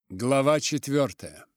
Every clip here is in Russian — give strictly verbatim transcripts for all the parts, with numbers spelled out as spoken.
Глава четвертая.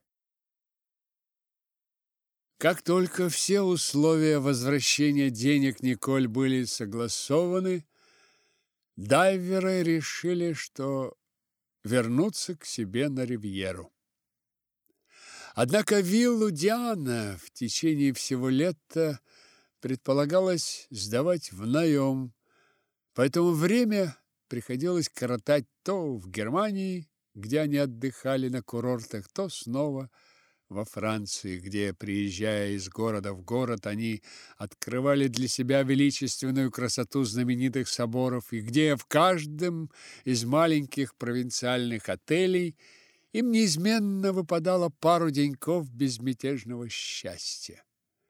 Как только все условия возвращения денег Николь были согласованы, дайверы решили, что вернутся к себе на ривьеру. Однако виллу Диана в течение всего лета предполагалось сдавать в наем, поэтому время приходилось коротать то в Германии, где они отдыхали на курортах, то снова во Франции, где, приезжая из города в город, они открывали для себя величественную красоту знаменитых соборов, и где в каждом из маленьких провинциальных отелей им неизменно выпадало пару деньков безмятежного счастья.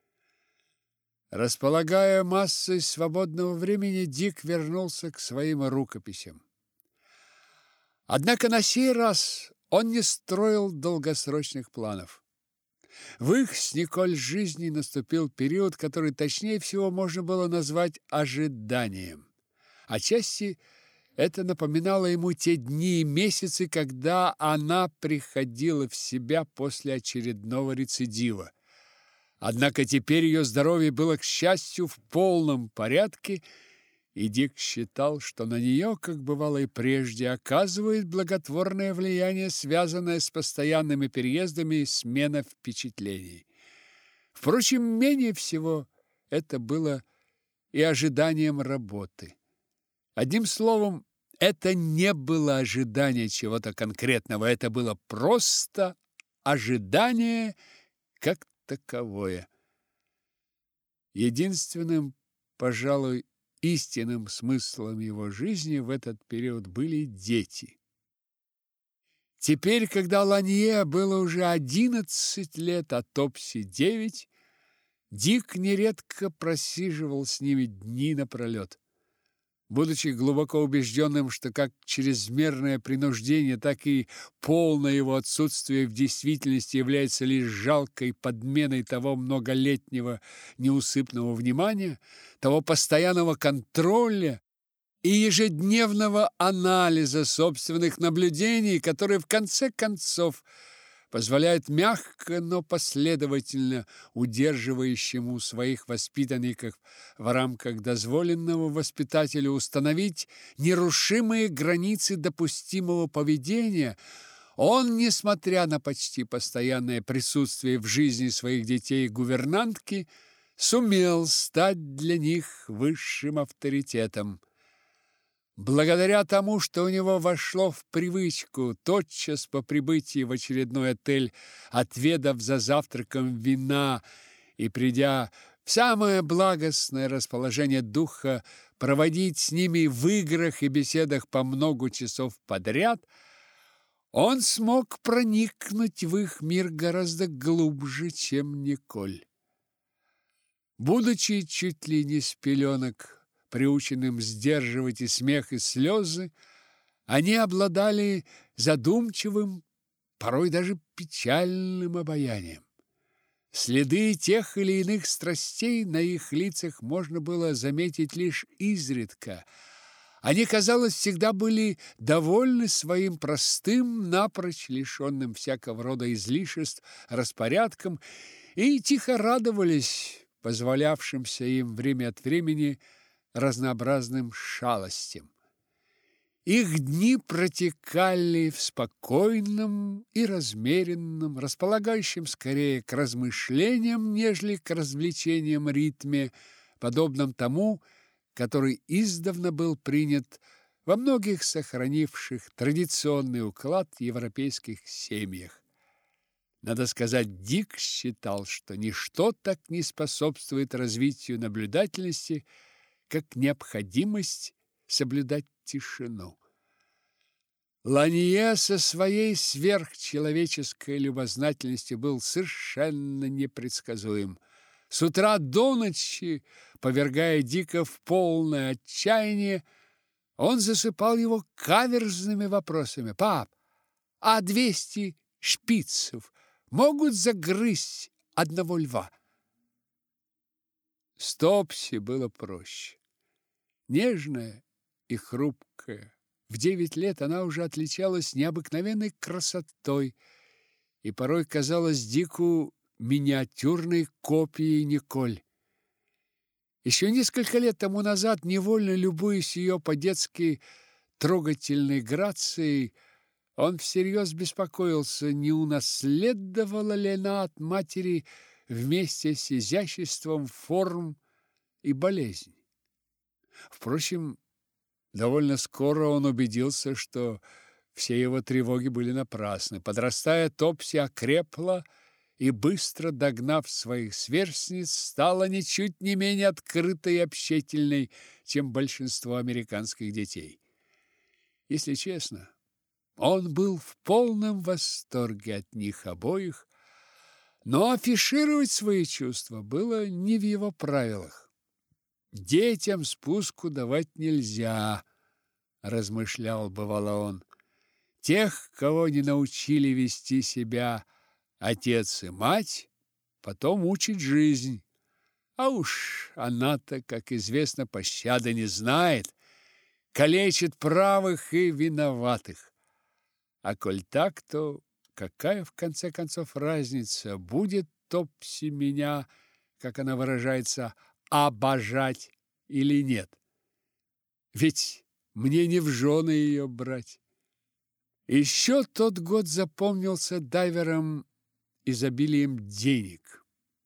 Располагая массой свободного времени, Дик вернулся к своим рукописям. Однако на сей раз он не строил долгосрочных планов. В их с Николь жизни наступил период, который точнее всего можно было назвать ожиданием. Отчасти это напоминало ему те дни и месяцы, когда она приходила в себя после очередного рецидива. Однако теперь ее здоровье было, к счастью, в полном порядке, и Дик считал, что на нее, как бывало и прежде, оказывает благотворное влияние, связанное с постоянными переездами и сменой впечатлений. Впрочем, менее всего это было и ожиданием работы. Одним словом, это не было ожидание чего-то конкретного, это было просто ожидание как таковое. Единственным, пожалуй, истинным смыслом его жизни в этот период были дети. Теперь, когда Ланье было уже одиннадцать лет, а Топси девять, Дик нередко просиживал с ними дни напролет. Будучи глубоко убежденным, что как чрезмерное принуждение, так и полное его отсутствие в действительности является лишь жалкой подменой того многолетнего неусыпного внимания, того постоянного контроля и ежедневного анализа собственных наблюдений, которые в конце концов позволяют мягко, но последовательно удерживающему своих воспитанников в рамках дозволенного воспитателю установить нерушимые границы допустимого поведения, он, несмотря на почти постоянное присутствие в жизни своих детей гувернантки, сумел стать для них высшим авторитетом. Благодаря тому, что у него вошло в привычку тотчас по прибытии в очередной отель, отведав за завтраком вина и придя в самое благостное расположение духа, проводить с ними в играх и беседах по много часов подряд, он смог проникнуть в их мир гораздо глубже, чем Николь. Будучи чуть ли не с пеленок приученным сдерживать и смех, и слезы, они обладали задумчивым, порой даже печальным обаянием. Следы тех или иных страстей на их лицах можно было заметить лишь изредка. Они, казалось, всегда были довольны своим простым, напрочь лишенным всякого рода излишеств, распорядком и тихо радовались позволявшимся им время от времени разнообразным шалостям. Их дни протекали в спокойном и размеренном, располагающем скорее к размышлениям, нежели к развлечениям ритме, подобном тому, который издавна был принят во многих сохранивших традиционный уклад европейских семьях. Надо сказать, Дик считал, что ничто так не способствует развитию наблюдательности, как необходимость соблюдать тишину. Ланье со своей сверхчеловеческой любознательностью был совершенно непредсказуем. С утра до ночи, повергая Дика в полное отчаяние, он засыпал его каверзными вопросами. «Пап, а двести шпицев могут загрызть одного льва?» С Топси было проще. Нежная и хрупкая, В девять лет она уже отличалась необыкновенной красотой и порой казалась Дику миниатюрной копией Николь. Еще несколько лет тому назад, невольно любуясь ее по-детски трогательной грацией, он всерьез беспокоился, не унаследовала ли она от матери вместе с изяществом форм и болезнь. Впрочем, довольно скоро он убедился, что все его тревоги были напрасны. Подрастая, Топси окрепла и, быстро догнав своих сверстниц, стала ничуть не менее открытой и общительной, чем большинство американских детей. Если честно, он был в полном восторге от них обоих, но афишировать свои чувства было не в его правилах. «Детям спуску давать нельзя», – размышлял бывало он. «Тех, кого не научили вести себя отец и мать, потом учит жизнь. А уж она-то, как известно, пощады не знает, калечит правых и виноватых. А коль так, то какая, в конце концов, разница, будет Топси меня, как она выражается, обожать или нет? Ведь мне не в жены ее брать». Еще тот год запомнился дайверам изобилием денег.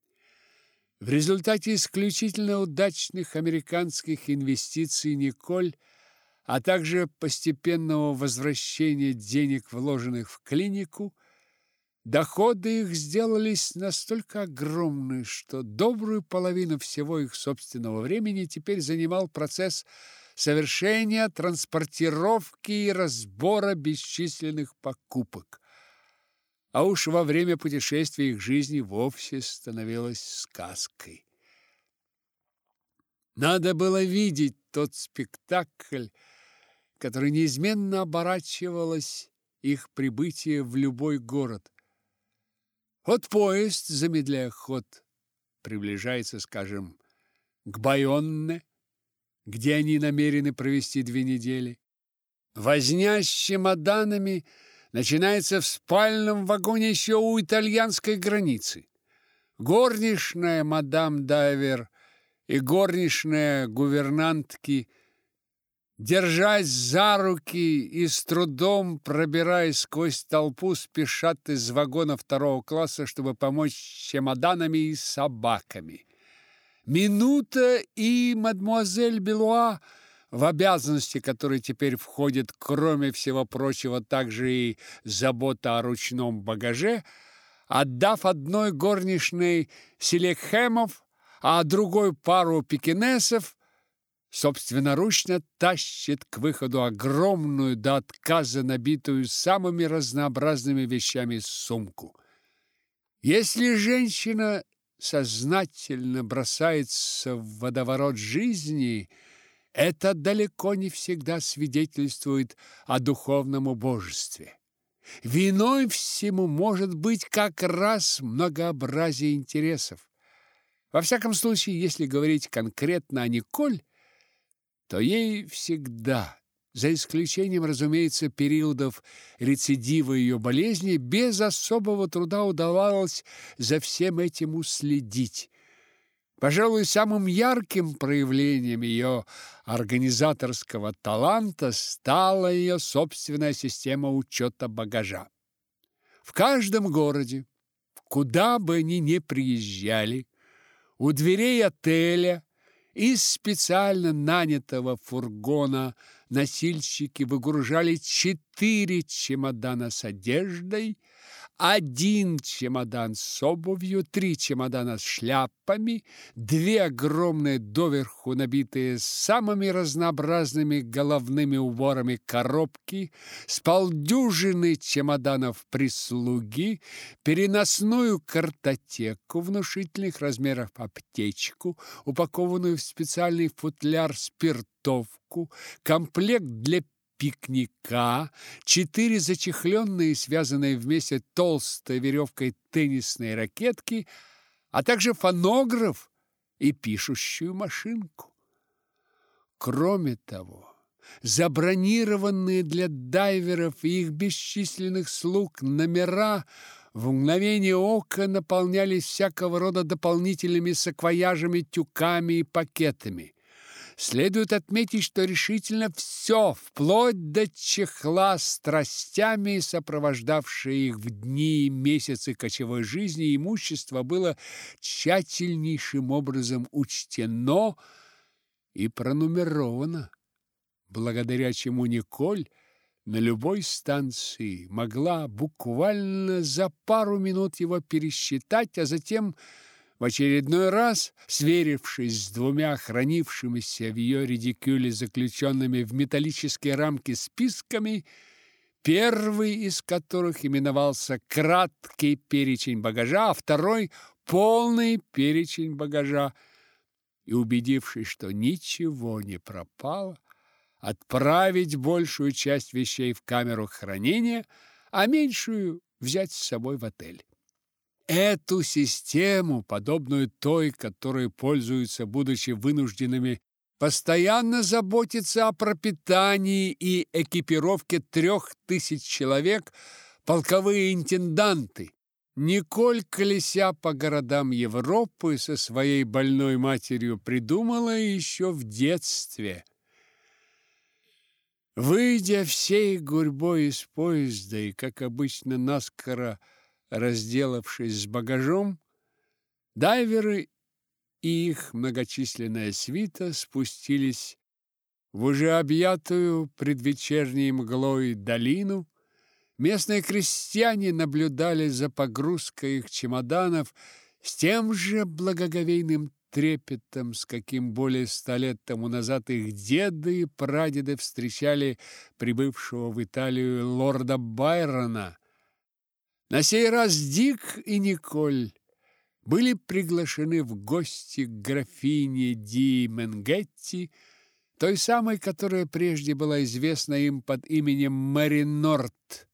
В результате исключительно удачных американских инвестиций Николь, а также постепенного возвращения денег, вложенных в клинику, доходы их сделались настолько огромны, что добрую половину всего их собственного времени теперь занимал процесс совершения, транспортировки и разбора бесчисленных покупок. А уж во время путешествий их жизнь вовсе становилась сказкой. Надо было видеть тот спектакль, который неизменно оборачивалось их прибытие в любой город. Вот поезд, замедляя ход, приближается, скажем, к Байонне, где они намерены провести две недели. Возня с чемоданами начинается в спальном вагоне еще у итальянской границы. Горничная мадам Дайвер и горничная гувернантки, держась за руки и с трудом пробираясь сквозь толпу, спешат из вагона второго класса, чтобы помочь с чемоданами и собаками. Минута, и мадемуазель Белуа, в обязанности которой теперь входит, кроме всего прочего, также и забота о ручном багаже, отдав одной горничной селекхемов, а другой пару пекинесов, собственноручно тащит к выходу огромную до отказа набитую самыми разнообразными вещами сумку. Если женщина сознательно бросается в водоворот жизни, это далеко не всегда свидетельствует о духовном убожестве. Виной всему может быть как раз многообразие интересов. Во всяком случае, если говорить конкретно о Николь, то ей всегда, за исключением, разумеется, периодов рецидива ее болезни, без особого труда удавалось за всем этим уследить. Пожалуй, самым ярким проявлением ее организаторского таланта стала ее собственная система учета багажа. В каждом городе, куда бы они ни приезжали, у дверей отеля из специально нанятого фургона носильщики выгружали четыре чемодана с одеждой, один чемодан с обувью, три чемодана с шляпами, две огромные доверху набитые самыми разнообразными головными уборами коробки, с полдюжины чемоданов прислуги, переносную картотеку внушительных размеров, аптечку, упакованную в специальный футляр спиртовку, комплект для пикника, четыре зачехленные, связанные вместе толстой веревкой теннисные ракетки, а также фонограф и пишущую машинку. Кроме того, Забронированные для дайверов и их бесчисленных слуг номера в мгновение ока наполнялись всякого рода дополнительными саквояжами, тюками и пакетами. Следует отметить, что решительно все, вплоть до чехла с тростями, сопровождавшие их в дни и месяцы кочевой жизни, имущество было тщательнейшим образом учтено и пронумеровано, благодаря чему Николь на любой станции могла буквально за пару минут его пересчитать, а затем в очередной раз, сверившись с двумя хранившимися в ее редикюле заключенными в металлические рамки списками, первый из которых именовался «Краткий перечень багажа», а второй «Полный перечень багажа», и, убедившись, что ничего не пропало, отправить большую часть вещей в камеру хранения, а меньшую взять с собой в отель. Эту систему, подобную той, которой пользуются, будучи вынужденными постоянно заботиться о пропитании и экипировке трех тысяч человек, полковые интенданты, Николь, колеся по городам Европы со своей больной матерью, придумала еще в детстве. Выйдя всей гурьбой из поезда и, как обычно, наскоро разделавшись с багажом, дайверы и их многочисленная свита спустились в уже объятую предвечерней мглой долину. Местные крестьяне наблюдали за погрузкой их чемоданов с тем же благоговейным трепетом, с каким более ста лет тому назад их деды и прадеды встречали прибывшего в Италию лорда Байрона. На сей раз Дик и Николь были приглашены в гости к графине Ди Менгетти, той самой, которая прежде была известна им под именем Мэри Норт.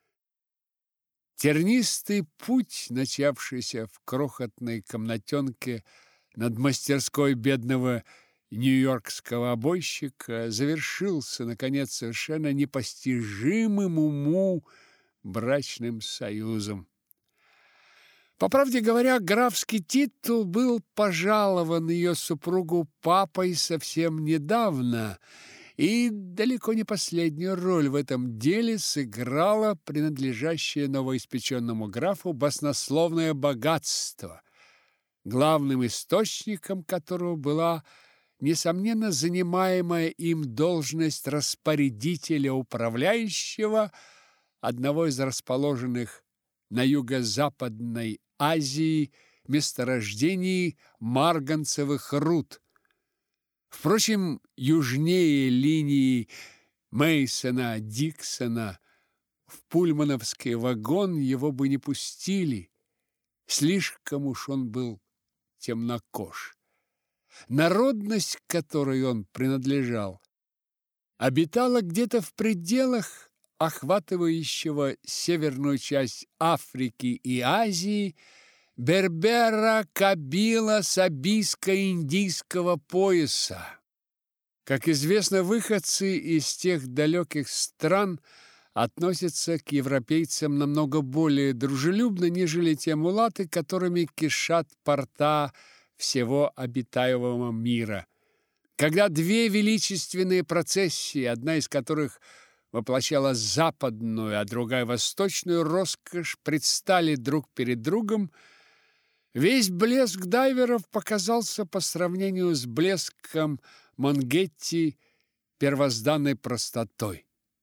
Тернистый путь, начавшийся в крохотной комнатенке над мастерской бедного нью-йоркского обойщика, завершился, наконец, совершенно непостижимым уму брачным союзом. По правде говоря, графский титул был пожалован ее супругу папой совсем недавно, и далеко не последнюю роль в этом деле сыграло принадлежащее новоиспеченному графу баснословное богатство, главным источником которого была, несомненно, занимаемая им должность распорядителя-управляющего одного из расположенных на юго-западной Азии месторождений марганцевых руд. Впрочем, южнее линии Мейсона-Диксона в пульмановский вагон его бы не пустили, слишком уж он был темнокож. Народность, к которой он принадлежал, обитала где-то в пределах охватывающего северную часть Африки и Азии, Бербера, Кабила, Сабийско-Индийского пояса. Как известно, выходцы из тех далеких стран относятся к европейцам намного более дружелюбно, нежели те мулаты, которыми кишат порта всего обитаемого мира. Когда две величественные процессии, одна из которых воплощала западную, а другая восточную роскошь, предстали друг перед другом, весь блеск дайверов показался по сравнению с блеском Монгетти первозданной простотой.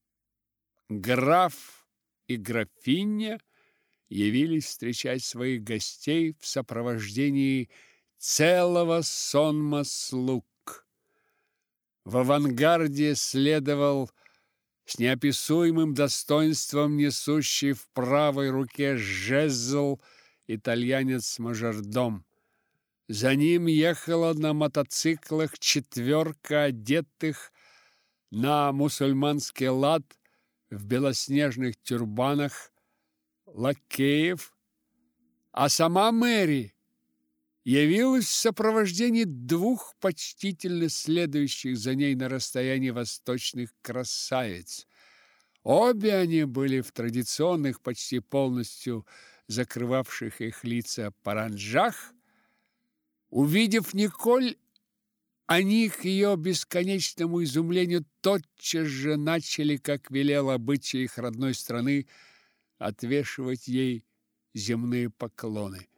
Граф и графиня явились встречать своих гостей в сопровождении целого сонма слуг. В авангарде следовал с неописуемым достоинством несущий в правой руке жезл итальянец-мажордом. За ним ехала на мотоциклах четверка одетых на мусульманский лад в белоснежных тюрбанах лакеев, а сама Мэри явилась в сопровождении двух почтительно следующих за ней на расстоянии восточных красавиц. Обе они были в традиционных, почти полностью закрывавших их лица паранджах. Увидев Николь, они, к ее бесконечному изумлению, тотчас же начали, как велел обычай их родной страны, отвешивать ей земные поклоны.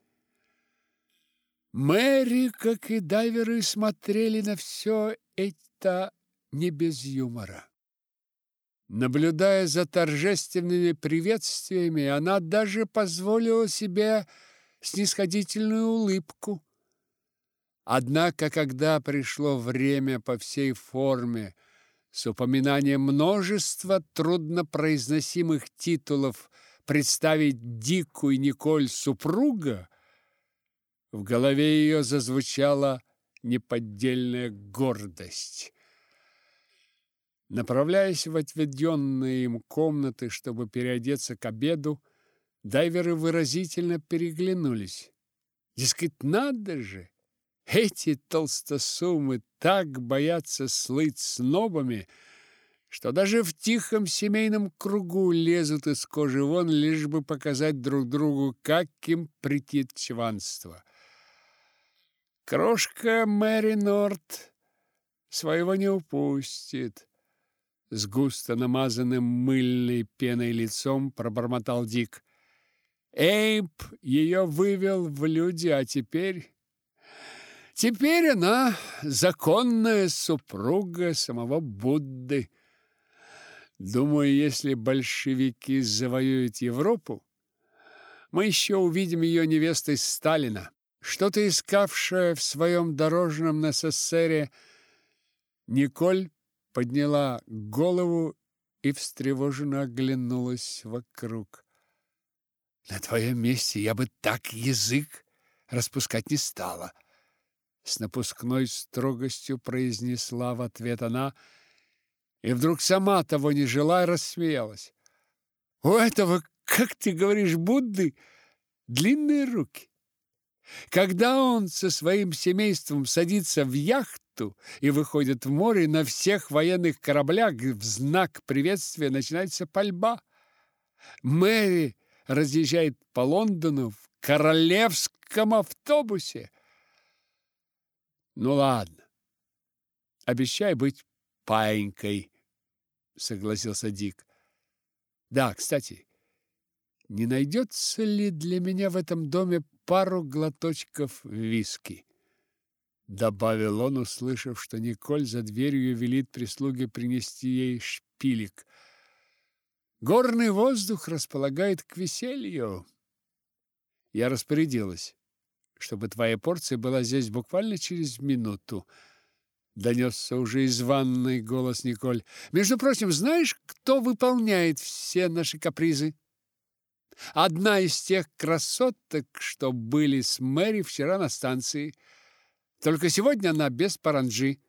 Мэри, как и дайверы, смотрели на все это не без юмора. Наблюдая за торжественными приветствиями, она даже позволила себе снисходительную улыбку. Однако, когда пришло время по всей форме с упоминанием множества труднопроизносимых титулов представить Дику и Николь супруга, в голове ее зазвучала неподдельная гордость. Направляясь в отведенные им комнаты, чтобы переодеться к обеду, дайверы выразительно переглянулись. Дескать, надо же! Эти толстосумы так боятся слыть снобами, что даже в тихом семейном кругу лезут из кожи вон, лишь бы показать друг другу, как им претит чванство. Крошка Мэри Норт своего не упустит. С густо намазанным мыльной пеной лицом пробормотал Дик. Эйб ее вывел в люди, а теперь... Теперь она законная супруга самого Будды. Думаю, если большевики завоюют Европу, мы еще увидим ее невестой Сталина. Что-то искавшая в своем дорожном несессере, Николь подняла голову и встревоженно оглянулась вокруг. На твоем месте я бы так язык распускать не стала. С напускной строгостью произнесла в ответ она, и вдруг сама того не желая рассмеялась. У этого, как ты говоришь, Будды, длинные руки. Когда он со своим семейством садится в яхту и выходит в море, на всех военных кораблях в знак приветствия начинается пальба. Мэри разъезжает по Лондону в королевском автобусе. Ну ладно, обещай быть паинькой, согласился Дик. Да, кстати, не найдется ли для меня в этом доме пару глоточков виски? Добавил он, услышав, что Николь за дверью велит прислуге принести ей шпилек. Горный воздух располагает к веселью. Я распорядилась, чтобы твоя порция была здесь буквально через минуту. Донесся уже из ванной голос Николь. Между прочим, знаешь, кто выполняет все наши капризы? Одна из тех красоток, что были с Мэри вчера на станции. Только сегодня она без паранджи.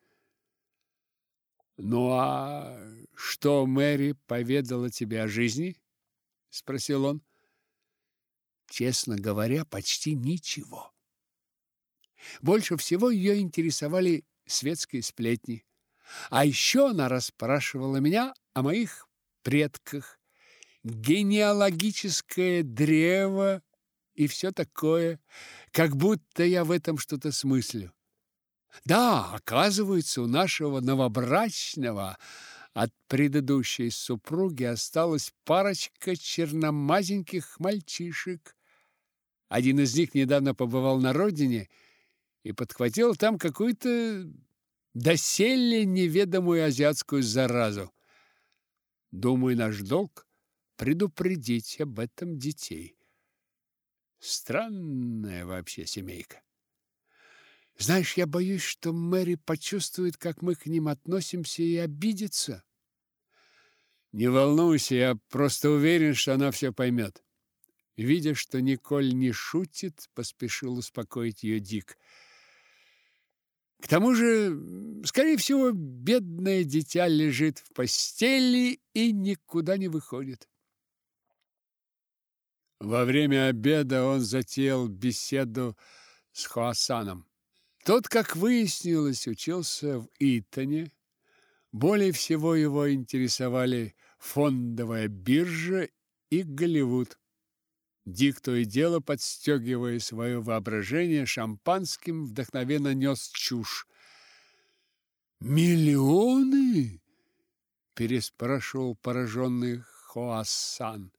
Ну а что Мэри поведала тебе о жизни? Спросил он. Честно говоря, почти ничего. Больше всего ее интересовали светские сплетни. А еще она расспрашивала меня о моих предках, генеалогическое древо и все такое, как будто я в этом что-то смыслю. Да, оказывается, у нашего новобрачного от предыдущей супруги осталась парочка черномазеньких мальчишек. Один из них недавно побывал на родине и подхватил там какую-то доселе неведомую азиатскую заразу. Думаю, наш долг предупредить об этом детей. Странная вообще семейка. Знаешь, я боюсь, что Мэри почувствует, как мы к ним относимся, и обидится. Не волнуйся, я просто уверен, что она все поймет. Видя, что Николь не шутит, поспешил успокоить ее Дик. К тому же, скорее всего, бедное дитя лежит в постели и никуда не выходит. Во время обеда он затеял беседу с Хоасаном. Тот, как выяснилось, учился в Итоне. Более всего его интересовали фондовая биржа и Голливуд. Дик то и дело, подстегивая свое воображение шампанским, вдохновенно нес чушь. «Миллионы?» – переспрашивал пораженный Хоасан.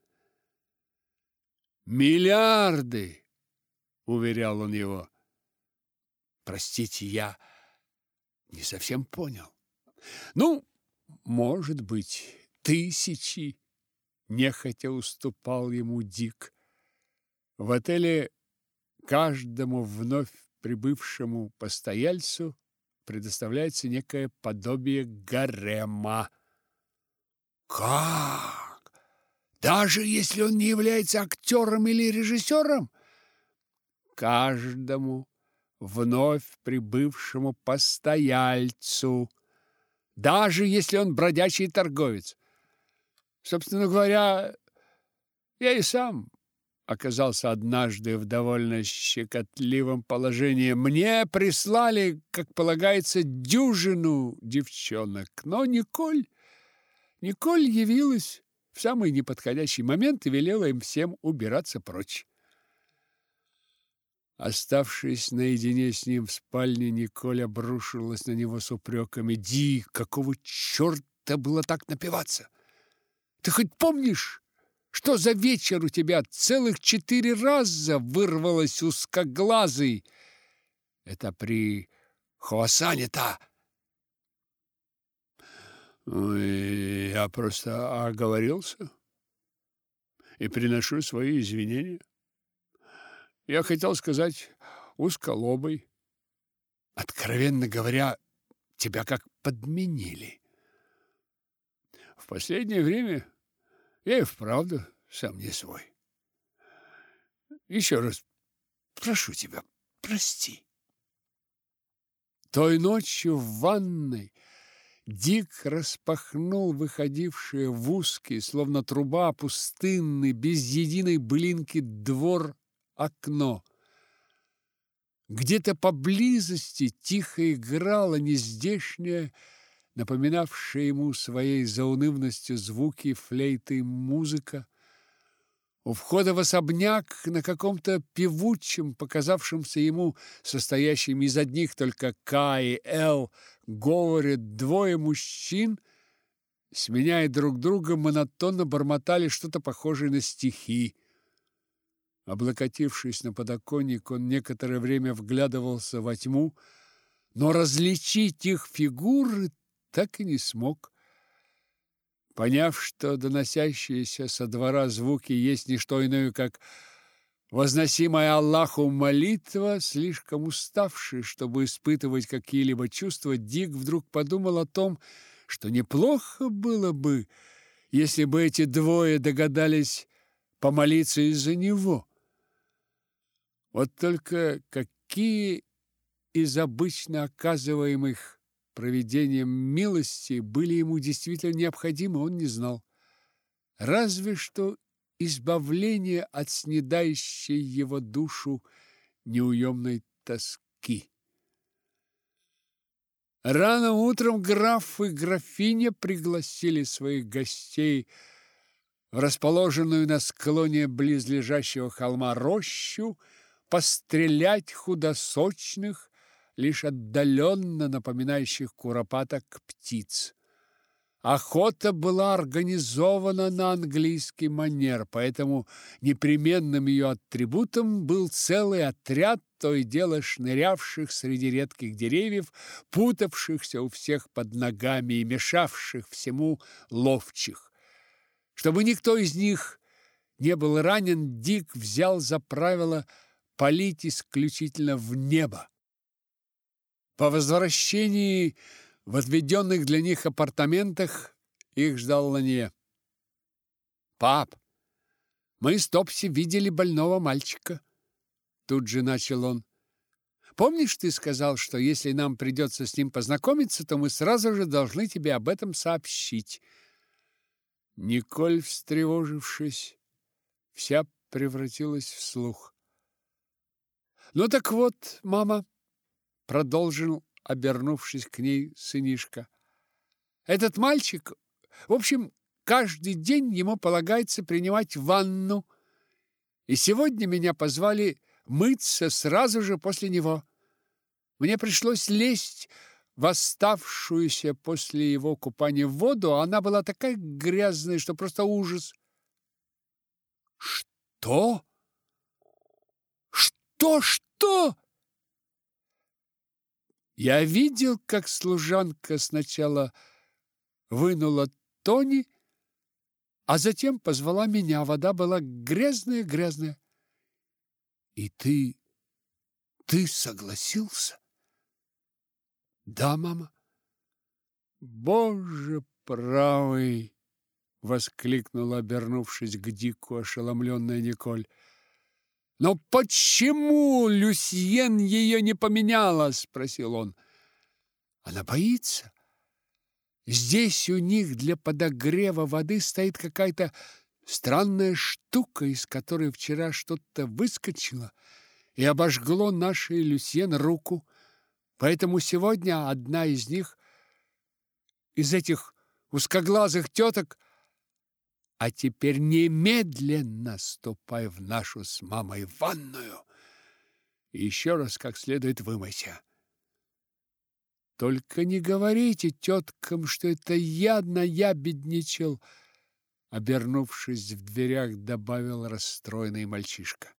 «Миллиарды!» – уверял он его. «Простите, я не совсем понял». «Ну, может быть, тысячи», – нехотя уступал ему Дик. В отеле каждому вновь прибывшему постояльцу предоставляется некое подобие гарема. «Как? Даже если он не является актером или режиссером?» «Каждому вновь прибывшему постояльцу, даже если он бродячий торговец. Собственно говоря, я и сам оказался однажды в довольно щекотливом положении. Мне прислали, как полагается, дюжину девчонок, но Николь, Николь явилась в самый неподходящий момент и велела им всем убираться прочь. Оставшись наедине с ним в спальне, Николь обрушилась на него с упреками. «Ди, какого черта было так напиваться? Ты хоть помнишь, что за вечер у тебя целых четыре раза вырвалось узкоглазый? Это при Хоасане-то!» «Ой, я просто оговорился и приношу свои извинения. Я хотел сказать узколобый. Откровенно говоря, тебя как подменили. В последнее время я и вправду сам не свой. Еще раз прошу тебя, прости». Той ночью в ванной Дик распахнул выходившее в узкий, словно труба, пустынный, без единой былинки двор окно. Где-то поблизости тихо играла нездешняя, напоминавшая ему своей заунывностью звуки флейты музыка. У входа в особняк на каком-то певучем, показавшемся ему состоящим из одних только К и Л, говоре двое мужчин, сменяя друг друга, монотонно бормотали что-то похожее на стихи. Облокотившись на подоконник, он некоторое время вглядывался во тьму, но различить их фигуры так и не смог. Поняв, что доносящиеся со двора звуки есть не что иное, как возносимая Аллаху молитва, слишком уставший, чтобы испытывать какие-либо чувства, Дик вдруг подумал о том, что неплохо было бы, если бы эти двое догадались помолиться из-за него. Вот только какие из обычно оказываемых провидением милости были ему действительно необходимы, он не знал. Разве что избавление от снедающей его душу неуемной тоски. Рано утром граф и графиня пригласили своих гостей в расположенную на склоне близлежащего холма рощу пострелять худосочных, лишь отдаленно напоминающих куропаток птиц. Охота была организована на английский манер, поэтому непременным ее атрибутом был целый отряд то и дело шнырявших среди редких деревьев, путавшихся у всех под ногами и мешавших всему ловчих. Чтобы никто из них не был ранен, Дик взял за правило палить исключительно в небо. По возвращении в отведенных для них апартаментах их ждал Ланье. «Пап, мы с Топси видели больного мальчика», — тут же начал он. «Помнишь, ты сказал, что если нам придется с ним познакомиться, то мы сразу же должны тебе об этом сообщить?» Николь, встревожившись, вся превратилась в слух. Ну так вот, мама, продолжил, обернувшись к ней сынишка, этот мальчик, в общем, каждый день ему полагается принимать ванну, и сегодня меня позвали мыться сразу же после него. Мне пришлось лезть в оставшуюся после его купания в воду, а она была такая грязная, что просто ужас. Что? Что, что? Я видел, как служанка сначала вынула Тони, а затем позвала меня. Вода была грязная-грязная. И ты, ты согласился? Да, мама. Боже правый! Воскликнула, обернувшись к Дику, ошеломленная Николь. «Но почему Люсьен ее не поменяла?» – спросил он. «Она боится. Здесь у них для подогрева воды стоит какая-то странная штука, из которой вчера что-то выскочило и обожгло нашей Люсьен руку. Поэтому сегодня одна из них, из этих узкоглазых теток, а теперь немедленно ступай в нашу с мамой ванную и еще раз как следует вымойся. Только не говорите теткам, что это я наябедничал, обернувшись в дверях, добавил расстроенный мальчишка.